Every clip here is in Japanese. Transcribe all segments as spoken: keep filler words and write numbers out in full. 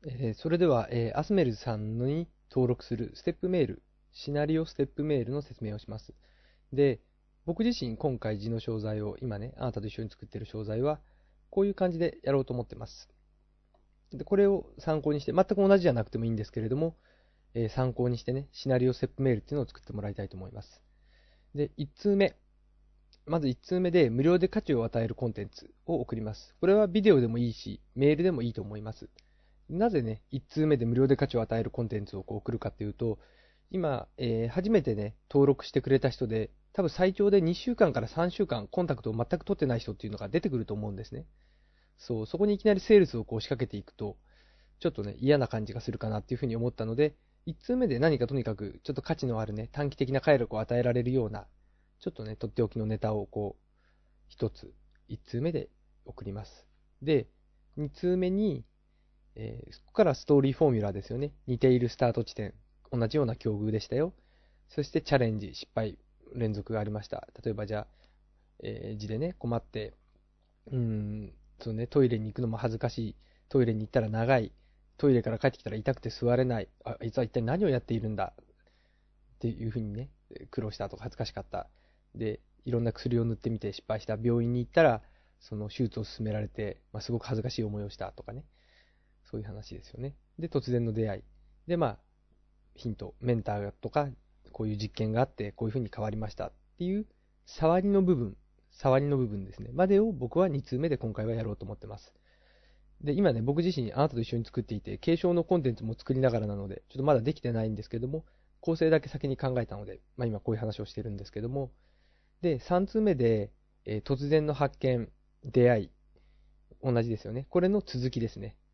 えーそれでは、えーアスメルズさんに登録するステップメール、シナリオステップメールの説明をします。で、僕自身今回字の商材を、今ね、あなたと一緒に作っている商材は、こういう感じでやろうと思ってます。で、これを参考にして、全く同じじゃなくてもいいんですけれども、えー参考にしてね、シナリオステップメールっていうのを作ってもらいたいと思います。で、いち通目。まずいち通目で無料で価値を与えるコンテンツを送ります。これはビデオでもいいし、メールでもいいと思います。なぜね、いち通目で無料で価値を与えるコンテンツをこう送るかっていうと、今、えー初めてね、登録してくれた人で、多分最長でにしゅうかんからさんしゅうかんコンタクトを全く取ってない人っていうのが出てくると思うんですね。そう、そこにいきなりセールスをこう仕掛けていくと、ちょっとね、嫌な感じがするかなっていうふうに思ったので、いち通目で何かとにかく、ちょっと価値のあるね、短期的な快楽を与えられるような、ちょっとね、とっておきのネタをこう、一つ、いち通目で送ります。で、に通目に、えーそこからストーリーフォーミュラですよね。似ているスタート地点。同じような境遇でしたよ。そしてチャレンジ、失敗、連続がありました。例えばじゃあ、えー字でね、困って、うーん、そうね、トイレに行くのも恥ずかしい。トイレに行ったら長い。トイレから帰ってきたら痛くて座れない。あ、いつは一体何をやっているんだっていうふうにね、苦労したとか恥ずかしかった。で、いろんな薬を塗ってみて失敗した。病院に行ったら、その手術を勧められて、まあ、すごく恥ずかしい思いをしたとかね。そういう話ですよね。で、突然の出会い。で、まあ、ヒント、メンターとか、こういう実験があって、こういうふうに変わりましたっていう、触りの部分、触りの部分ですね。までを僕はに通目で今回はやろうと思ってます。で、今ね、僕自身あなたと一緒に作っていて、継承のコンテンツも作りながらなので、ちょっとまだできてないんですけども、構成だけ先に考えたので、まあ今こういう話をしてるんですけども、で、さん通目で、えー突然の発見、出会い、同じですよね。これの続きですね。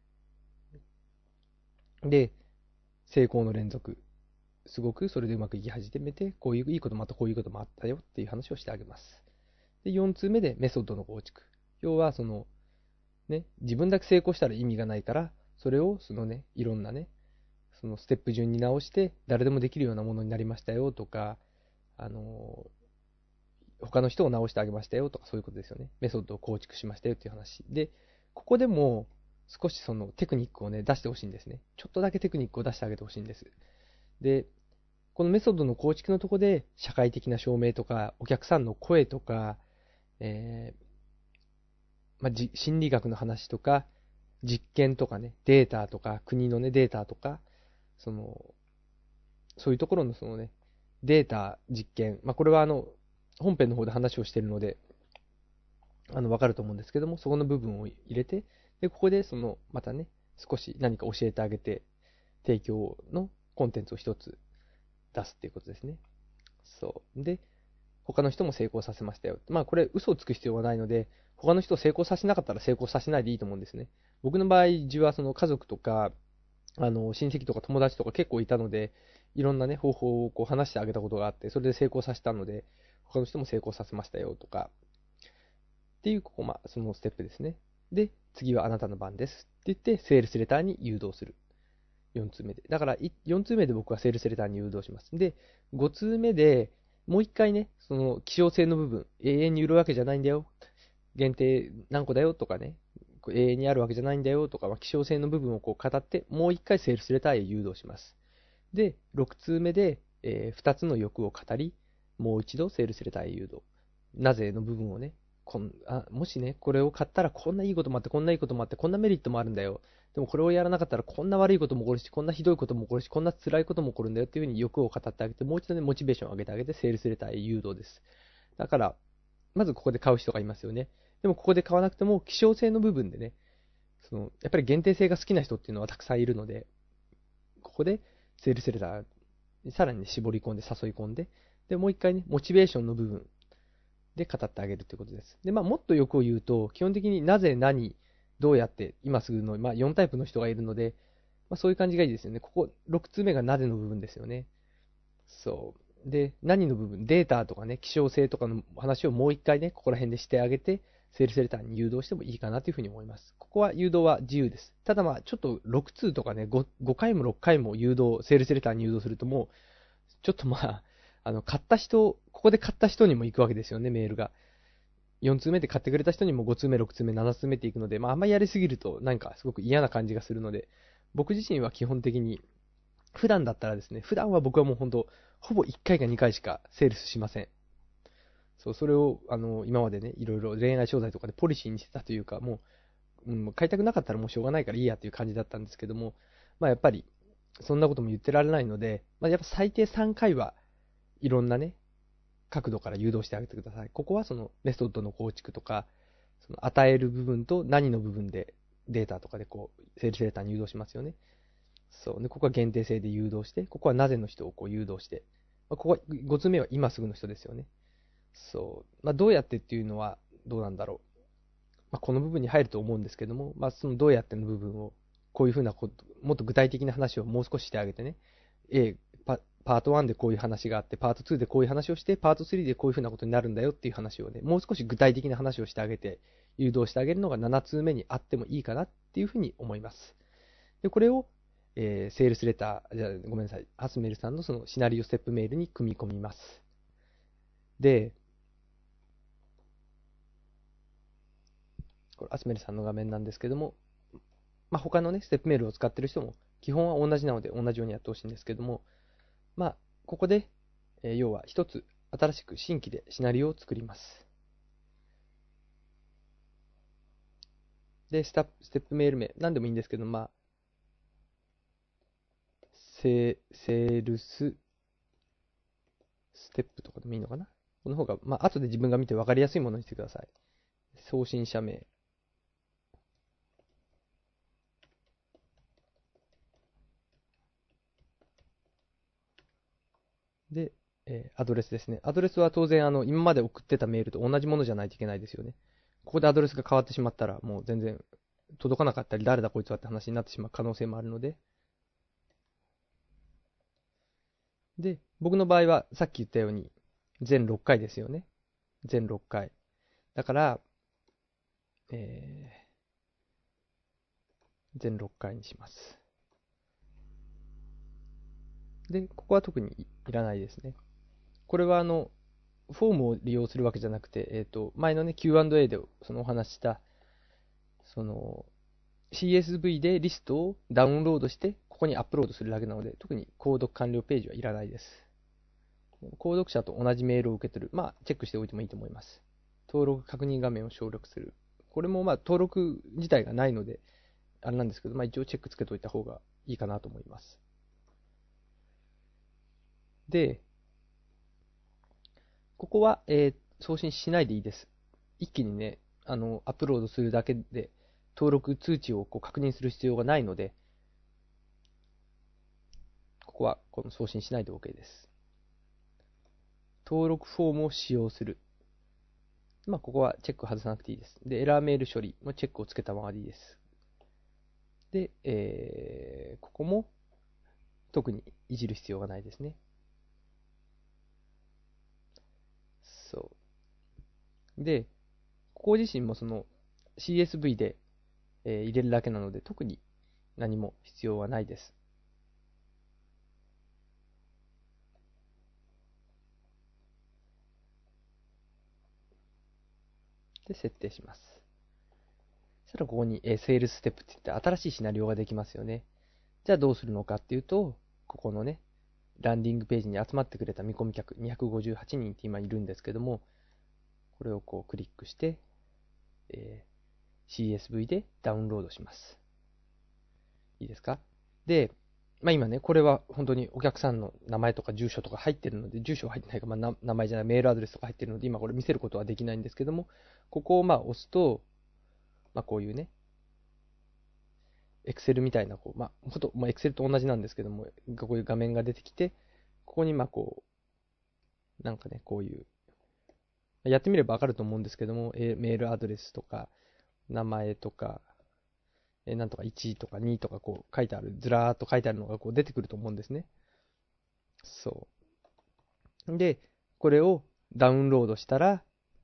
で、成功の連続。すごくそれでうまくいき始めて、こういういいこともあった、こういうこともあったよっていう話をしてあげます。で、よん通目でメソッドの構築。要は、その、ね、自分だけ成功したら意味がないから、それを、そのね、いろんなね、そのステップ順に直して、誰でもできるようなものになりましたよとか、あの他の人を直してあげましたよとか、そういうことですよね。メソッドを構築しましたよっていう話。で、ここでも少しそのテクニックをね、出してほしいんですね。ちょっとだけテクニックを出してあげてほしいんです。で、このメソッドの構築のところで、社会的な証明とか、お客さんの声とか、えーまあ、じ心理学の話とか、実験とかね、データとか、国のね、データとか、その、そういうところのそのね、データ、実験、まあ、これはあの、本編の方で話をしているので、あの、わかると思うんですけども、そこの部分を入れて、で、ここでその、またね、少し何か教えてあげて、提供のコンテンツを一つ出すっていうことですね。そう。で、他の人も成功させましたよ。まあ、これ嘘をつく必要はないので、他の人を成功させなかったら成功させないでいいと思うんですね。僕の場合、自はその家族とか、あの、親戚とか友達とか結構いたので、いろんなね、方法をこう話してあげたことがあって、それで成功させたので、他の人も成功させましたよとか、っていう、ここ、まあ、そのステップですね。で、次はあなたの番ですって言って、セールスレターに誘導する。よん通目で。だから、よん通目で僕はセールスレターに誘導します。で、ご通目で、もう一回ね、その希少性の部分、永遠に売るわけじゃないんだよ。限定何個だよとかね、永遠にあるわけじゃないんだよとか、まあ、希少性の部分をこう語って、もう一回セールスレターへ誘導します。で、ろく通目で、えー、ふたつの欲を語り、もう一度セールスレターへ誘導。なぜの部分をね、こんあもしね、これを買ったらこんないいこともあって、こんないいこともあって、こんなメリットもあるんだよ。でもこれをやらなかったらこんな悪いことも起こるし、こんなひどいことも起こるし、こんな辛いことも起こるんだよっていうふうに欲を語ってあげて、もう一度ね、モチベーションを上げてあげて、セールスレターへ誘導です。だから、まずここで買う人がいますよね。でもここで買わなくても、希少性の部分でね、その、やっぱり限定性が好きな人っていうのはたくさんいるので、ここでセールスレター、さらに、ね、絞り込んで誘い込んで、で、もう一回ね、モチベーションの部分で語ってあげるということです。で、まあ、もっと欲を言うと、基本的になぜ、何、どうやって、今すぐの、まあ、よんタイプの人がいるので、まあ、そういう感じがいいですよね。ここ、ろく通目がなぜの部分ですよね。そう。で、何の部分、データとかね、希少性とかの話をもう一回ね、ここら辺でしてあげて、セールスレターに誘導してもいいかなというふうに思います。ここは誘導は自由です。ただまあ、ちょっとろく通とかね、5, ご回もろっかいも誘導、セールスレターに誘導するともう、ちょっとまあ、あの、買った人、ここで買った人にも行くわけですよね、メールが。 よん通目で買ってくれた人にもご通目、ろく通目、なな通目っていくので、まああんまりやりすぎるとなんかすごく嫌な感じがするので、僕自身は基本的に、普段だったらですね、普段は僕はもう本当、ほぼいっかいかにかいしかセールスしません。そう、それを、あの、今までね、いろいろ恋愛商材とかでポリシーにしてたというか、もう、うん、買いたくなかったらもうしょうがないからいいやっていう感じだったんですけども、まあやっぱり、そんなことも言ってられないので、まあやっぱ最低さんかいはいろんなね、角度から誘導してあげてください。ここはそのメソッドの構築とか、その与える部分と何の部分でデータとかでこう、セールスレーターに誘導しますよね。そう。で、ここは限定性で誘導して、ここはなぜの人をこう誘導して、まあ、ここはごつ目は今すぐの人ですよね。そう。まあ、どうやってっていうのはどうなんだろう。まあ、この部分に入ると思うんですけども、まあ、そのどうやっての部分を、こういうふうなこと、もっと具体的な話をもう少ししてあげてね。A、パ、パートワンでこういう話があって、パートツーでこういう話をして、パートスリーでこういうふうなことになるんだよっていう話をね、もう少し具体的な話をしてあげて、誘導してあげるのがなな通目にあってもいいかなっていうふうに思います。で、これを、えーセールスレター、じゃあごめんなさい、アスメルさんのそのシナリオステップメールに組み込みます。で、これアスメルさんの画面なんですけども、まあ、他のね、ステップメールを使ってる人も、基本は同じなので同じようにやってほしいんですけども、まあ、ここで、えー要は一つ新しく新規でシナリオを作ります。で、スタステップメール名、何でもいいんですけど、まあ、セセールスステップとかでもいいのかな。この方が、まあ、後で自分が見て分かりやすいものにしてください。送信者名。で、えーアドレスですね。アドレスは当然、あの、今まで送ってたメールと同じものじゃないといけないですよね。ここでアドレスが変わってしまったら、もう全然届かなかったり、誰だこいつはって話になってしまう可能性もあるので。で、僕の場合は、さっき言ったように、全ろっかいですよね。全ろっかい。だから、えー、全ろっかいにします。で、ここは特にいらないですね。これは、あの、フォームを利用するわけじゃなくて、えっと、前のね、キューアンドエー でそのお話しした、その、シーエスブイ でリストをダウンロードして、ここにアップロードするだけなので、特に購読完了ページはいらないです。購読者と同じメールを受け取る。まあ、チェックしておいてもいいと思います。登録確認画面を省略する。これもまあ、登録自体がないので、あれなんですけど、まあ一応チェックつけといた方がいいかなと思います。で、ここは、えー送信しないでいいです。一気にね、あの、アップロードするだけで、登録通知をこう確認する必要がないので、ここはこの送信しないで OK です。登録フォームを使用する。まあ、ここはチェック外さなくていいです。で、エラーメール処理もチェックをつけたままでいいです。で、えー、ここも特にいじる必要がないですね。そう。で、ここ自身もその シーエスブイ で、えー入れるだけなので、特に何も必要はないです。で、設定します。そしたらここに、えー、セールスステップって言って新しいシナリオができますよね。じゃあどうするのかっていうと、ここのね、ランディングページに集まってくれた見込み客にひゃくごじゅうはちにんって今いるんですけども、これをこうクリックして、えー シーエスブイ でダウンロードします。いいですか？で、まあ今ね、これは本当にお客さんの名前とか住所とか入ってるので、住所入ってないか、まあ、名前じゃない、メールアドレスとか入ってるので、今これ見せることはできないんですけども、ここをまあ押すと、まあこういうね、Excel みたいな、こう、まあ、ほと、まあ、Excel と同じなんですけども、こういう画面が出てきて、ここにまあこう、なんかね、こういう、やってみればわかると思うんですけども、えメールアドレスとか、名前とか、えなんとかいちとかにとかこう書いてある、ずらーっと書いてあるのがこう出てくると思うんですね。そう。で、これをダウンロードしたら、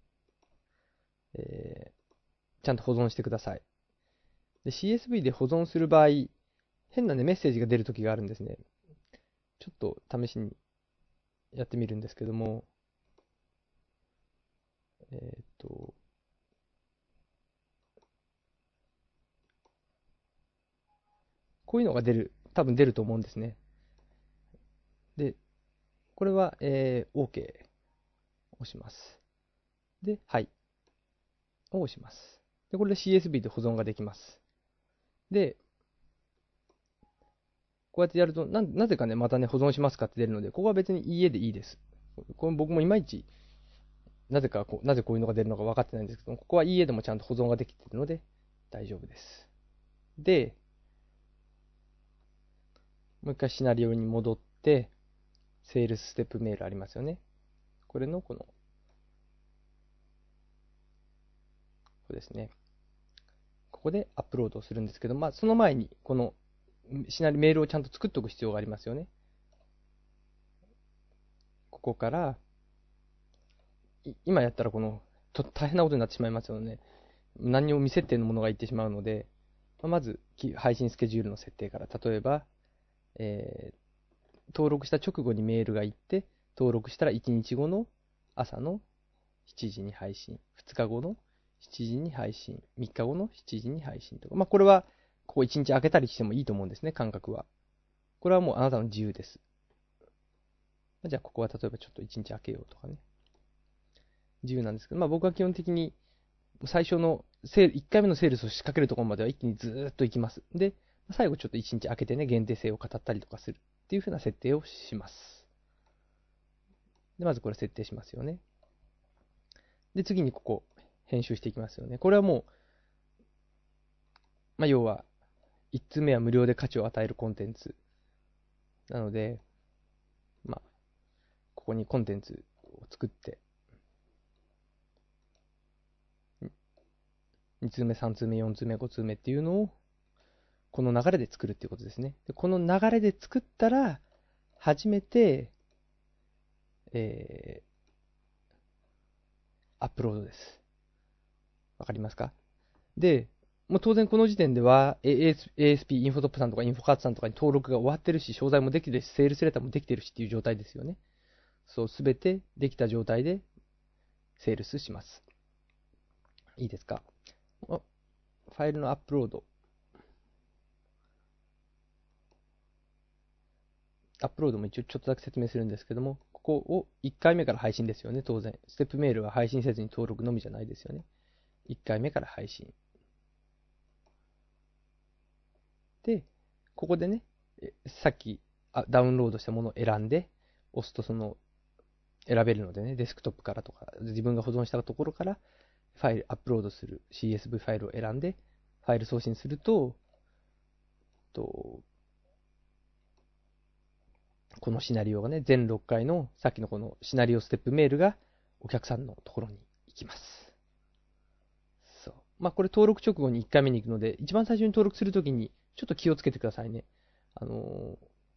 えーちゃんと保存してください。で、シーエスブイ で保存する場合、変なね、メッセージが出るときがあるんですね。ちょっと試しにやってみるんですけども、えっと、 こういうのが出る、多分出ると思うんですね。で、これは、えー、OK を押します。で、はい。を押します。で、これで シーエスブイ で保存ができます。で、こうやってやると、な、なぜかね、またね、保存しますかって出るので、ここは別にいいえでいいです。これ僕もいまいち、なぜかこう、なぜこういうのが出るのか分かってないんですけど、ここはいいえでもちゃんと保存ができているので、大丈夫です。で、もう一回シナリオに戻って、セールスステップメールありますよね。これのこの、ここですね。ここでアップロードをするんですけど、まあ、その前に、このシナリオ、メールをちゃんと作っておく必要がありますよね。ここから、今やったらこの、と大変なことになってしまいますよね。何を未設定のものがいってしまうので、まず、配信スケジュールの設定から、例えば、えー、登録した直後にメールが行って、登録したらいちにちごの朝のしちじに配信、ふつかごのしちじに配信、みっかごのしちじに配信とか、まあこれは、ここいちにち空けたりしてもいいと思うんですね、感覚は。これはもうあなたの自由です。じゃあここは例えばちょっといちにち空けようとかね。自由なんですけど、まあ僕は基本的に最初のセール、いっかいめのセールスを仕掛けるところまでは一気にずーっと行きます。で、最後ちょっといちにち空けてね、限定性を語ったりとかするっていう風な設定をします。で、まずこれ設定しますよね。で、次にここ、編集していきますよね。これはもう、まあ要は、いちつめは無料で価値を与えるコンテンツ。なので、まあ、ここにコンテンツを作って、につうめ、さんつうめ、よんつうめ、ごつうめっていうのを、この流れで作るっていうことですね。でこの流れで作ったら、初めて、えー、アップロードです。わかりますか？で、もう当然この時点では エーエスピー、インフォトップさんとかインフォカーツさんとかに登録が終わってるし、商材もできてるし、セールスレターもできてるしっていう状態ですよね。そう、すべてできた状態でセールスします。いいですか？ファイルのアップロード。アップロードも一応ちょっとだけ説明するんですけども、ここをいっかいめから配信ですよね、当然。ステップメールは配信せずに登録のみじゃないですよね。いっかいめから配信。で、ここでね、さっきダウンロードしたものを選んで、押すとその選べるのでね、デスクトップからとか、自分が保存したところからファイル、アップロードする シーエスブイ ファイルを選んで、ファイル送信すると、とこのシナリオがね、全ろっかいのさっきのこのシナリオステップメールがお客さんのところに行きます。そう。まあこれ登録直後にいっかいめに行くので、一番最初に登録するときにちょっと気をつけてくださいね。あのー、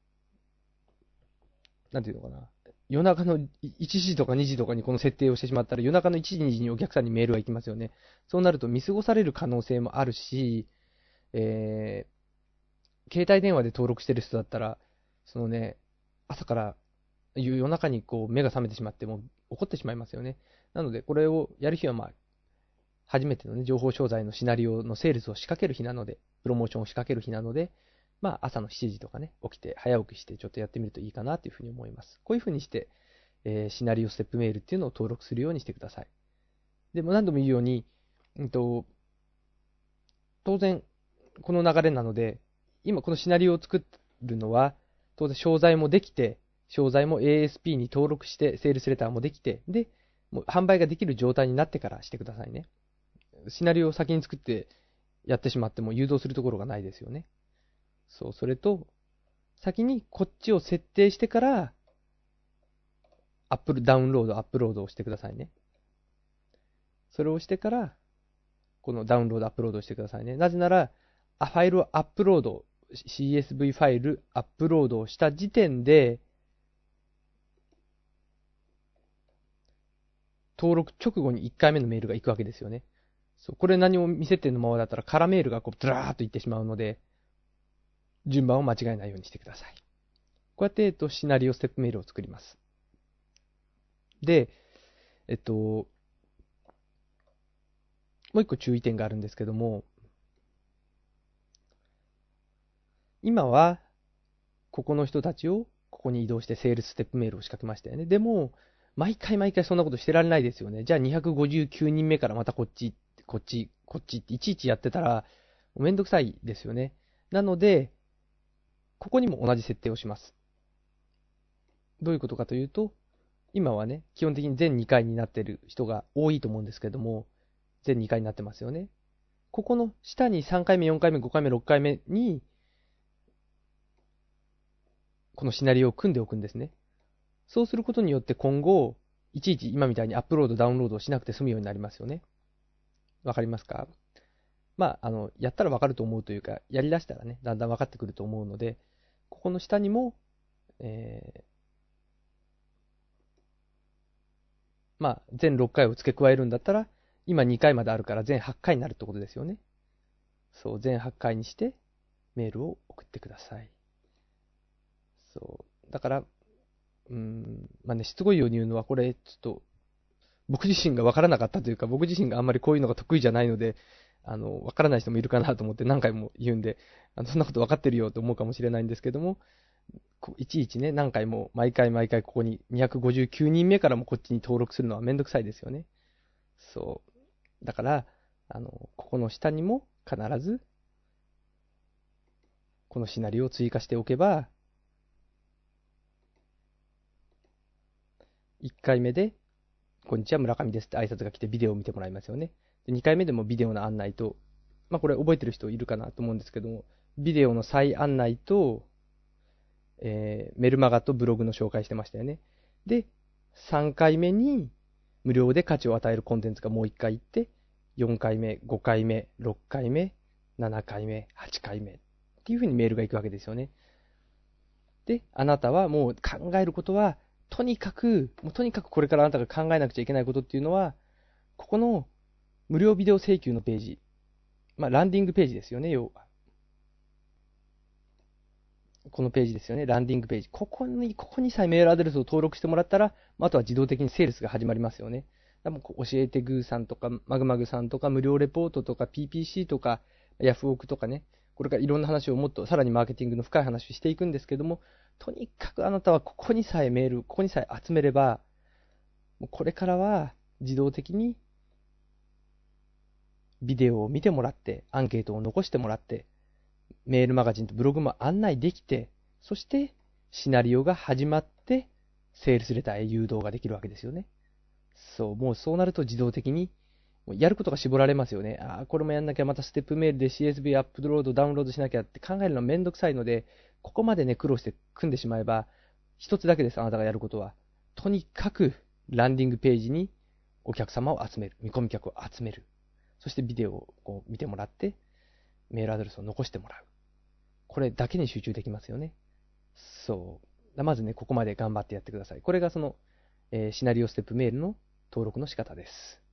なんていうのかな。夜中のいちじとかにじとかにこの設定をしてしまったら夜中のいちじ、にじにお客さんにメールが行きますよね。そうなると見過ごされる可能性もあるし、えー、携帯電話で登録してる人だったら、そのね、朝から夜中にこう目が覚めてしまっても怒ってしまいますよね。なので、これをやる日はまあ、初めてのね、情報商材のシナリオのセールスを仕掛ける日なので、プロモーションを仕掛ける日なので、まあ、朝のしちじとかね、起きて、早起きしてちょっとやってみるといいかなというふうに思います。こういうふうにして、えー、シナリオステップメールっていうのを登録するようにしてください。でも何度も言うように、うんと、当然、この流れなので、今このシナリオを作るのは、当然商材もできて、商材も エーエスピー に登録して、セールスレターもできて、で、もう販売ができる状態になってからしてくださいね。シナリオを先に作ってやってしまっても誘導するところがないですよね。そう、それと、先にこっちを設定してから、アップル、ダウンロード、アップロードをしてくださいね。それをしてから、このダウンロード、アップロードしてくださいね。なぜなら、あファイルをアップロード、シーエスブイ ファイルアップロードをした時点で、登録直後にいっかいめのメールが行くわけですよね。そう、これ何も未設定のままだったら、空メールがこう、ずらーっと行ってしまうので、順番を間違えないようにしてください。こうやって、えっと、シナリオステップメールを作ります。で、えっと、もう一個注意点があるんですけども、 今は、ここの人たちをここに移動してセールスステップメールを仕掛けましたよね。でも、毎回毎回そんなことしてられないですよね。じゃあにひゃくごじゅうきゅうにんめからまたこっち、こっち、こっちっていちいちやってたら、めんどくさいですよね。なので、ここにも同じ設定をします。どういうことかというと、今はね、基本的に全にかいになっている人が多いと思うんですけども、全にかいになってますよね。ここの下にさんかいめ、よんかいめ、ごかいめ、ろっかいめに、このシナリオを組んでおくんですね。そうすることによって今後、いちいち今みたいにアップロード、ダウンロードをしなくて済むようになりますよね。わかりますか？まあ、あの、やったらわかると思うというか、やりだしたらね、だんだんわかってくると思うので、ここの下にも、えー、まあ、全ろっかいを付け加えるんだったら、今にかいまであるから全はちかいになるってことですよね。そう、全はちかいにしてメールを送ってください。そう。だから、うーん、まあね、しつこいように言うのは、これ、ちょっと、僕自身がわからなかったというか、僕自身があんまりこういうのが得意じゃないので、あの、わからない人もいるかなと思って何回も言うんで、あのそんなことわかってるよと思うかもしれないんですけども、いちいちね、何回も、毎回毎回ここににひゃくごじゅうきゅうにんめからもこっちに登録するのはめんどくさいですよね。そう。だから、あの、ここの下にも必ず、このシナリオを追加しておけば、いっかいめで、こんにちは、村上ですって挨拶が来てビデオを見てもらいますよね。でにかいめでもビデオの案内と、まあこれ覚えてる人いるかなと思うんですけども、ビデオの再案内と、えーメルマガとブログの紹介してましたよね。で、さんかいめに無料で価値を与えるコンテンツがもういっかい行って、よんかいめ、ごかいめ、ろっかいめ、ななかいめ、はちかいめっていう風にメールが行くわけですよね。で、あなたはもう考えることは、とにかく、もうとにかくこれからあなたが考えなくちゃいけないことっていうのは、ここの無料ビデオ請求のページ、まあ、ランディングページですよね、要は。このページですよね、ランディングページ。ここに、ここにさえメールアドレスを登録してもらったら、あとは自動的にセールスが始まりますよね。でも教えてグーさんとか、マグマグさんとか、無料レポートとか、ピーピーシー とか、ヤフオクとかね、これからいろんな話をもっとさらにマーケティングの深い話をしていくんですけども、とにかくあなたはここにさえメール、ここにさえ集めれば、もうこれからは自動的にビデオを見てもらって、アンケートを残してもらって、メールマガジンとブログも案内できて、そしてシナリオが始まって、セールスレターへ誘導ができるわけですよね。そう、もうそうなると自動的に、やることが絞られますよね。ああ、これもやんなきゃ、またステップメールで シーエスブイ アップロード、ダウンロードしなきゃって考えるのはめんどくさいので、ここまでね、苦労して組んでしまえば、一つだけです、あなたがやることは。とにかく、ランディングページにお客様を集める。見込み客を集める。そしてビデオをこう見てもらって、メールアドレスを残してもらう。これだけに集中できますよね。そう。まずね、ここまで頑張ってやってください。これがその、えーシナリオステップメールの登録の仕方です。